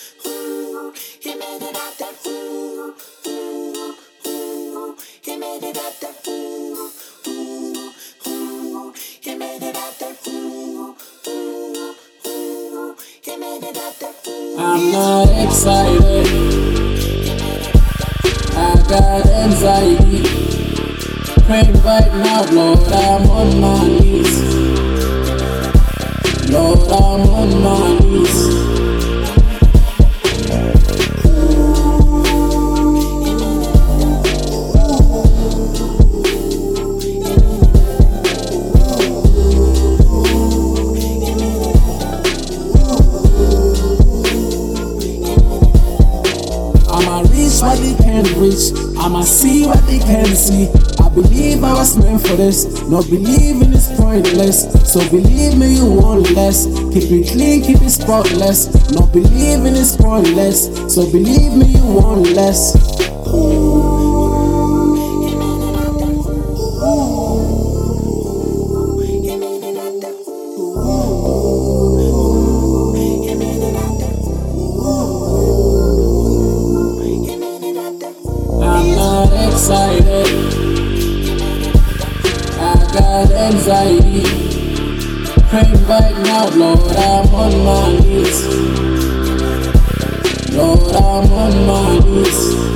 He made it out there. He made it out there. He made it out there. He made it out there. I'm not excited. I got anxiety. Praying right now, Lord, I'm on my knees. Lord, I'm on my knees. I'ma reach what they can't reach. I'ma see what they can't see. I believe I was meant for this. Not believing is pointless. So believe me, you want less. Keep it clean, keep it spotless. Not believing is pointless. So believe me, you want less. I'm not excited. I got anxiety. Praying right now, Lord, I'm on my knees. Lord, I'm on my knees.